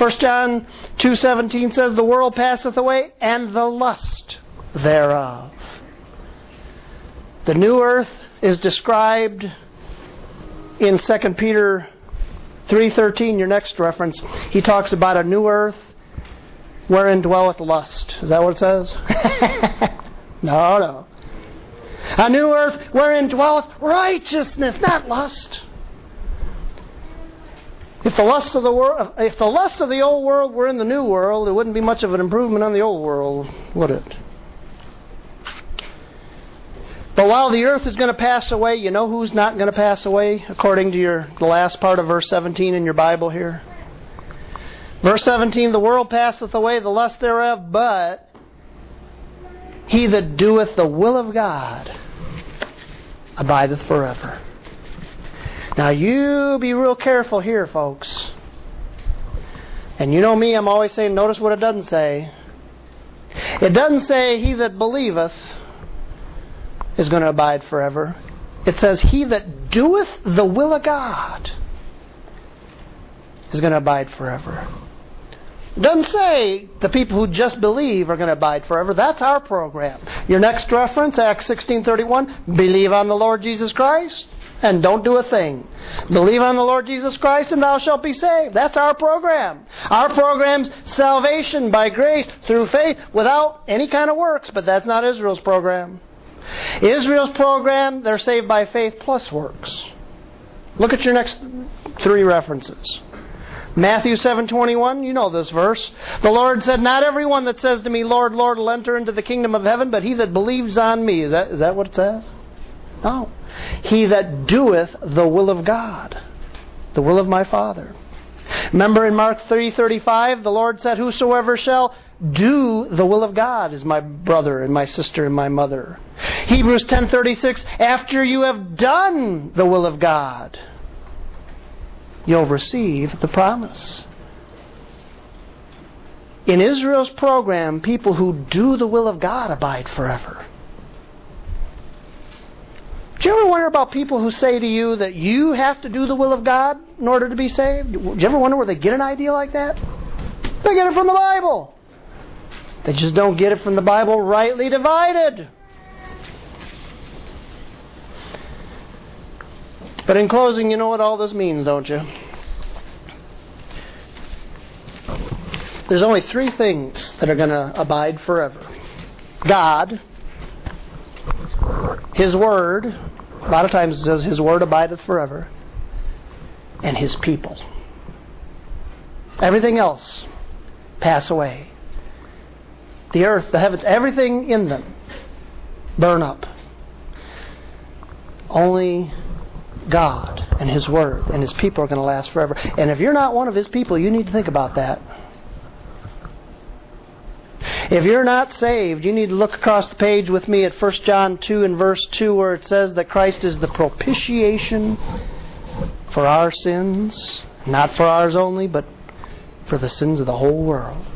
2:17 says, the world passeth away, and the lust thereof. The new earth is described in 2 Peter 3:13, your next reference. He talks about a new earth wherein dwelleth lust. Is that what it says? No. A new earth wherein dwelleth righteousness, not lust. If the lust of the old world were in the new world, it wouldn't be much of an improvement on the old world, would it? But while the earth is going to pass away, you know who's not going to pass away, according to the last part of verse 17 in your Bible here? Verse 17, the world passeth away, the lust thereof, but he that doeth the will of God abideth forever. Now you be real careful here, folks. And you know me, I'm always saying, notice what it doesn't say. It doesn't say he that believeth is going to abide forever. It says he that doeth the will of God is going to abide forever. It doesn't say the people who just believe are going to abide forever. That's our program. Your next reference, Acts 16:31, believe on the Lord Jesus Christ and don't do a thing. Believe on the Lord Jesus Christ and thou shalt be saved. That's our program. Our program's salvation by grace through faith without any kind of works, but that's not Israel's program. Israel's program, they're saved by faith plus works. Look at your next 3 references. Matthew 7:21, you know this verse. The Lord said, not everyone that says to me, Lord, Lord, will enter into the kingdom of heaven, but he that believes on me. Is that what it says? No. He that doeth the will of God, the will of my Father. Remember in Mark 3:35, the Lord said, whosoever shall do the will of God is my brother and my sister and my mother. Hebrews 10:36, after you have done the will of God, you'll receive the promise. In Israel's program, people who do the will of God abide forever. Do you ever wonder about people who say to you that you have to do the will of God in order to be saved? Do you ever wonder where they get an idea like that? They get it from the Bible. They just don't get it from the Bible rightly divided. But in closing, you know what all this means, don't you? There's only 3 things that are going to abide forever. God, His Word, a lot of times it says His Word abideth forever, and His people. Everything else pass away. The earth, the heavens, everything in them burn up. Only God and His Word and His people are going to last forever. And if you're not one of His people, you need to think about that. If you're not saved, you need to look across the page with me at 1 John 2 and verse 2, where it says that Christ is the propitiation for our sins. Not for ours only, but for the sins of the whole world.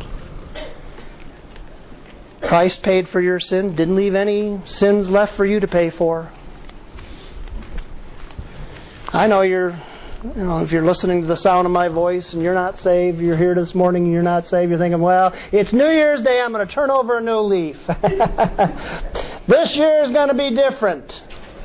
Christ paid for your sins, didn't leave any sins left for you to pay for. I know if you're listening to the sound of my voice and you're not saved, you're here this morning and you're not saved, you're thinking, well, it's New Year's Day, I'm going to turn over a new leaf. This year is going to be different.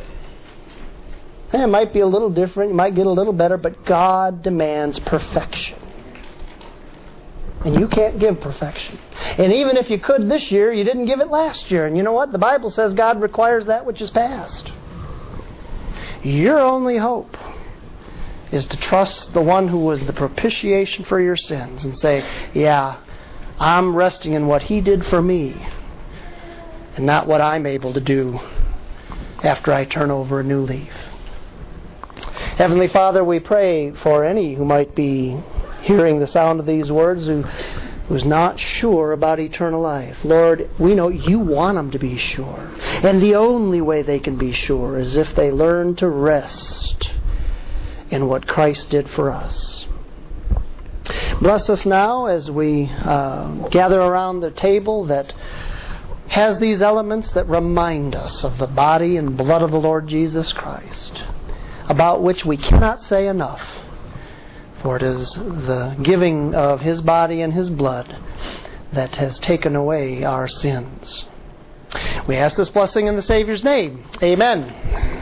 It might be a little different, you might get a little better, but God demands perfection. And you can't give perfection. And even if you could this year, you didn't give it last year. And you know what? The Bible says God requires that which is past. Your only hope is to trust the one who was the propitiation for your sins and say, yeah, I'm resting in what He did for me and not what I'm able to do after I turn over a new leaf. Heavenly Father, we pray for any who might be hearing the sound of these words who's not sure about eternal life. Lord, we know You want them to be sure. And the only way they can be sure is if they learn to rest in what Christ did for us. Bless us now as we gather around the table that has these elements that remind us of the body and blood of the Lord Jesus Christ, about which we cannot say enough. For it is the giving of His body and His blood that has taken away our sins. We ask this blessing in the Savior's name. Amen.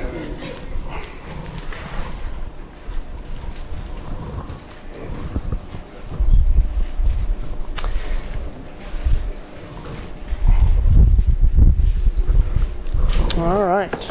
All right.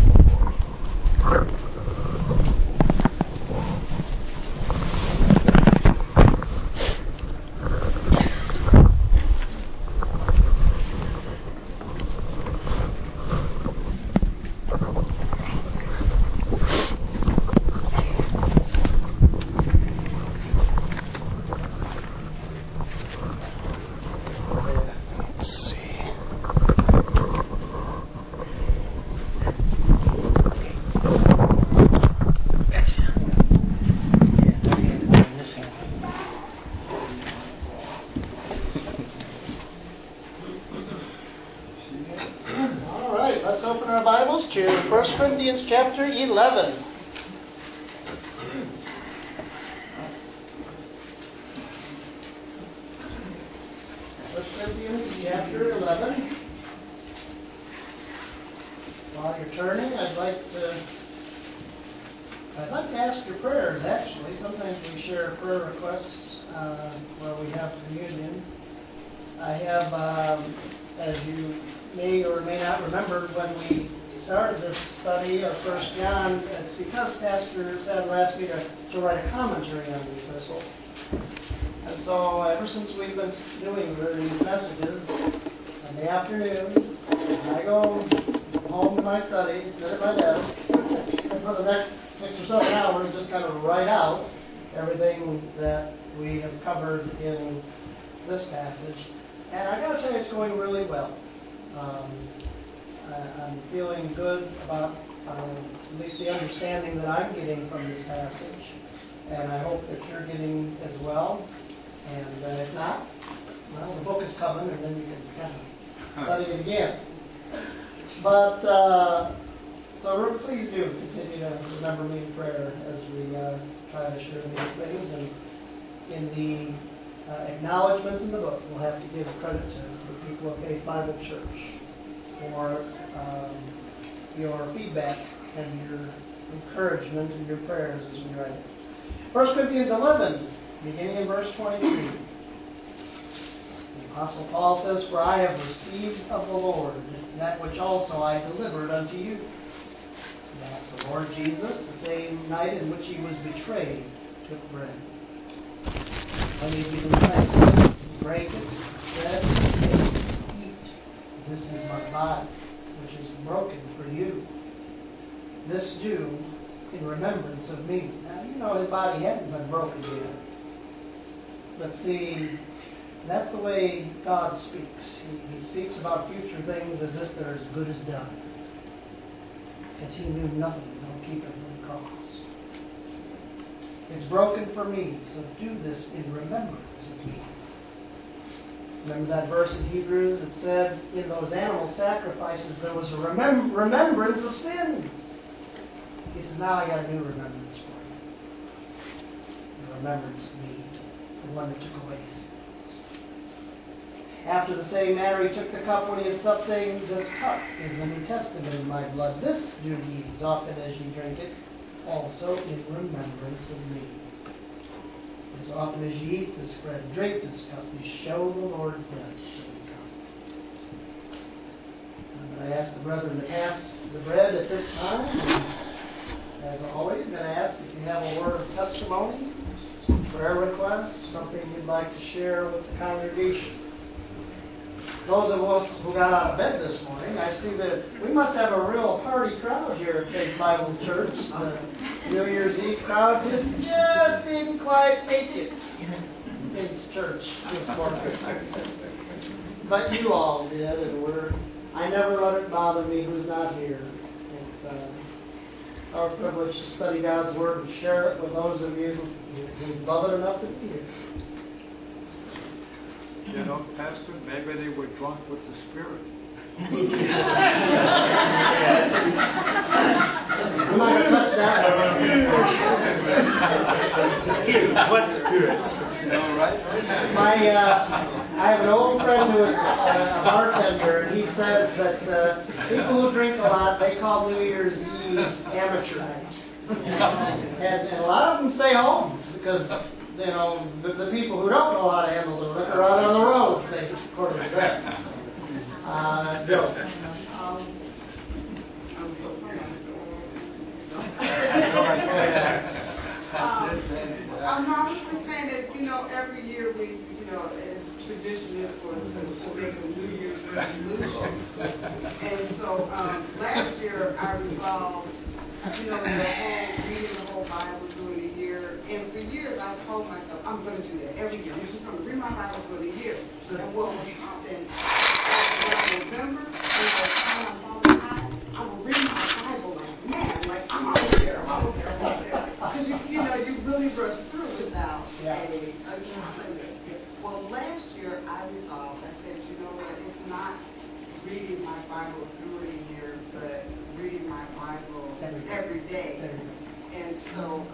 To 1 Corinthians chapter 11. 1 Corinthians chapter 11. While you're turning, I'd like to ask your prayers, actually. Sometimes we share prayer requests where we have communion. I have, as you may or may not remember, when we started this study of 1 John, it's because Pastor Sadler asked me to write a commentary on the epistle. And so ever since we've been doing these messages, Sunday afternoon, I go home to my study, sit at my desk, and for the next 6 or 7 hours just kind of write out everything that we have covered in this passage. And I got to tell you, it's going really well. I'm feeling good about at least the understanding that I'm getting from this passage. And I hope that you're getting as well. And if not, well, the book is coming, and then you can kind of study it again. But, so please do continue to remember me in prayer as we try to share these things. And in the acknowledgments in the book, we'll have to give credit to the people of Faith Bible Church for your feedback and your encouragement and your prayers as we write it. 1 Corinthians 11, beginning in verse 23. Apostle Paul says, "For I have received of the Lord that which also I delivered unto you, that the Lord Jesus, the same night in which he was betrayed, took bread. When he had given thanks, he brake it, said, Take, eat. This is my body, which is broken for you. This do in remembrance of me." Now, you know his body hadn't been broken yet. But see, that's the way God speaks. He speaks about future things as if they're as good as done. Because he knew nothing will keep him from the cross. It's broken for me, so do this in remembrance of me. Remember that verse in Hebrews that said, in those animal sacrifices there was a remembrance of sins. He says, now I got a new remembrance for you. The remembrance of me, the one that took away sins. After the same manner he took the cup when he had supped, saying, This cup is the New Testament in my blood. This do ye as often as ye drink it, also in remembrance of me. As often as ye eat this bread and drink this cup, ye show the Lord's death till he come. I'm going to ask the brethren to pass the bread at this time. And as always, I'm going to ask if you have a word of testimony, prayer request, something you'd like to share with the congregation. Those of us who got out of bed this morning, I see that we must have a real party crowd here at Faith Bible Church. The New Year's Eve crowd just didn't quite make it into church this morning. But you all did, and I never let it bother me who's not here. It's our privilege to study God's Word and share it with those of you who love it enough to be here. You know, Pastor, maybe they were drunk with the Spirit. I'm not going to touch that. What Spirit? No, right? I have an old friend who is a bartender, and he says that people who drink a lot, they call New Year's Eve amateur night. And a lot of them stay home because you know, the people who don't know how to handle the liquor out on the road, say, according to that. Joe. I'm so I was just saying that, you know, every year we, you know, as tradition is for us to make a New Year's resolution. And so last year I resolved, you know, reading the whole Bible during the year. And for years I told myself, I'm going to do that every year. I'm just going to read my Bible for the year. And what would happen around November, and by the time I'm falling high, I will read my Bible like mad, like I'm over there. Because you know, you really rush through without a calendar. Well, last year I resolved, I said, you know what, it's not reading my Bible through the year, but reading my Bible every day. And so,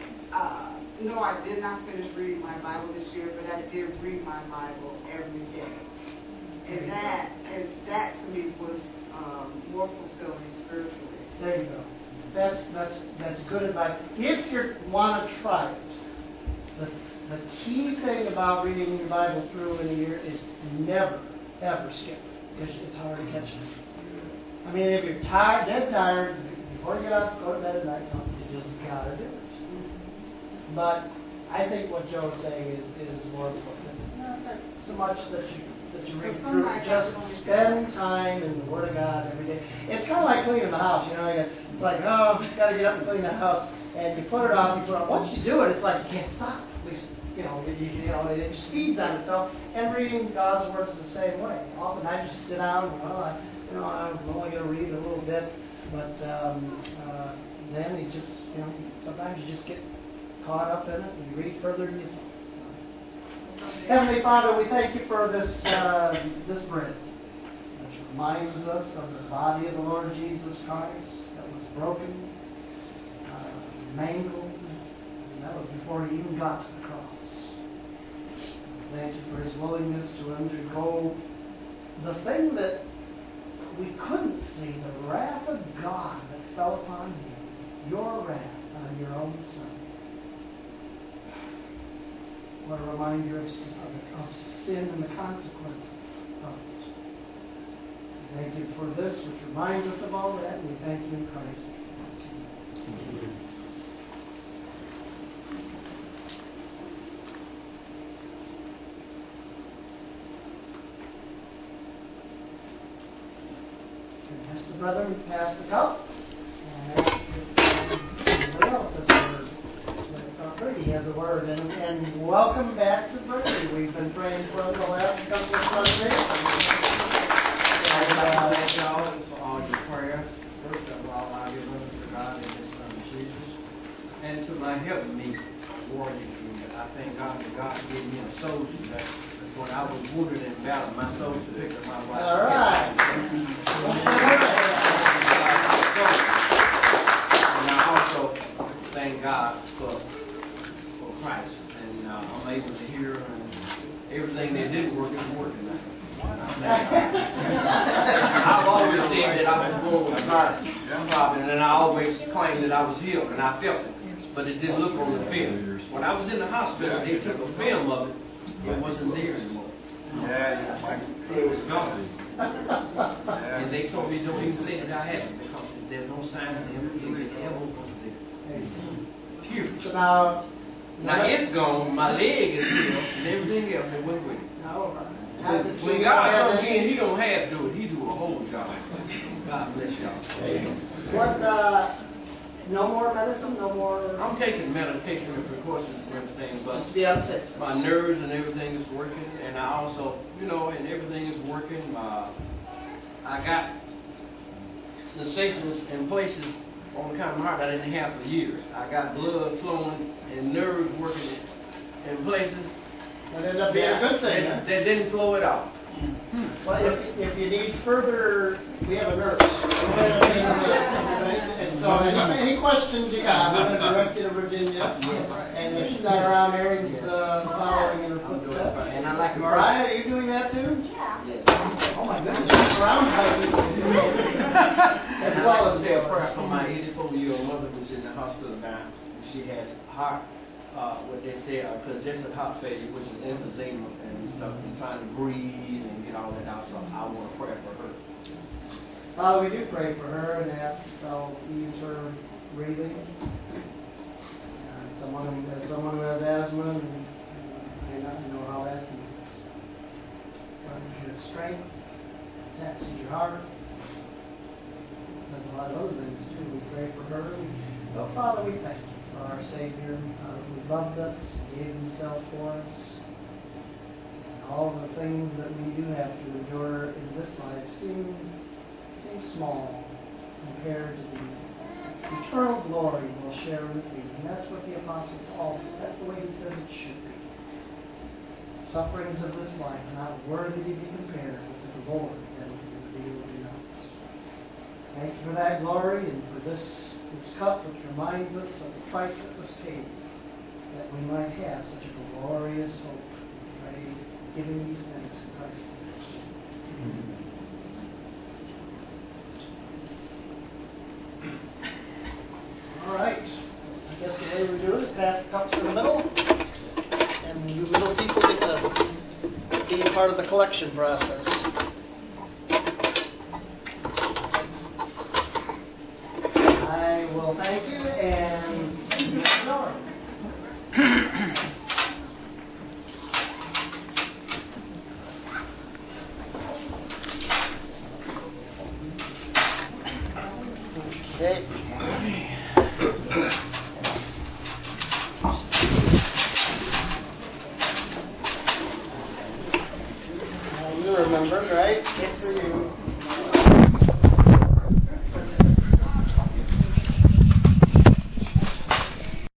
no, I did not finish reading my Bible this year, but I did read my Bible every day. And that to me was more fulfilling spiritually. There you go. That's good advice. If you want to try it, the key thing about reading your Bible through in a year is never, ever skip it, because it's hard to catch it. I mean, if you're tired, dead tired, before you get up, go to bed at night, you just got to do it. But I think what Joe's saying is more important. It's not so much that you read through it, just spend time in the Word of God every day. It's kind of like cleaning the house, you know. It's like, oh, got to get up and clean the house, and you put it off. Once you do it, it's like you can't stop. At least, you know, it just feeds on itself. And reading God's Word is the same way. Oftentimes you sit down, I'm only going to read a little bit, but then you just, sometimes you just get caught up in it, and you read further than you thought. Heavenly Father, we thank you for this bread, which reminds us of the body of the Lord Jesus Christ that was broken, mangled, and that was before he even got to the cross. Thank you for his willingness to undergo the thing that we couldn't see, the wrath of God that fell upon him, your wrath on your own Son. what a reminder of sin and the consequences of it. Thank you for this, which reminds us of all that, and we thank you in Christ. Ask the brethren to pass the cup, and ask if anybody else has a word. Brady has a word, and welcome back to Brady. We've been praying for the last couple of Sundays. Thank y'all for all your prayers. First of all, I give honor to God and His Son Jesus, and to my heavenly warrior community. I thank God that God gave me a soldier that when I was wounded in battle, my soldier picked up my wife. All right. And I also thank God for Christ, and I'm able to hear, and everything that didn't work is working now. I've always said that I was born with a heart problem, and I always claimed that I was healed, and I felt it, but it didn't look on the film. When I was in the hospital, they took a film of it. It wasn't there anymore. It was gone. And they told me don't even say that I had it, because there's no sign of everything that ever was there. Period. So now it's gone, my leg is healed, and everything else that went with it. When God comes in, He don't have to do it, He do a whole job. God bless y'all. No more medicine, no more... I'm taking medication and precautions and everything, but the upset. my nerves and everything is working, and I also, and everything is working. I got sensations in places on the kind of heart I didn't have for years. I got blood flowing and nerves working in places that ended up being a good thing. That didn't flow at all. Well, if you need further, we have a nurse. And so any questions you got, we're going to direct you to Virginia. And if she's not around, Erin's following in her footsteps. And I like Brian, are you doing that too? Yeah. Oh my goodness, she's surrounded by people. As well as say a prayer for my 84-year-old mother who's in the hospital now. She has heart, what they say, congestive heart failure, which is emphysema and stuff, and trying to breathe and get all that out. So I want to pray for her. Father, we do pray for her and ask that thou ease her breathing. Someone who has asthma and may not know how that can runs your strength, taxes your heart. There's a lot of other things too. We pray for her. But Father, we thank you for our Savior who loved us, gave Himself for us. And all the things that we do have to endure in this life seem small compared to the eternal glory we'll share with Thee. And that's what the Apostle Paul said. That's the way he says it should be. Sufferings of this life are not worthy to be compared with the glory that will be revealed in us. Thank you for that glory and for this cup which reminds us of the price that was paid, that we might have such a glorious hope. We pray, giving these thanks in Christ's name. All right. I guess the way we do it is pass the cups in the middle, and you middle people get to be part of the collection process. I will thank you and see you next door. Okay. You remembered, right? Good for you.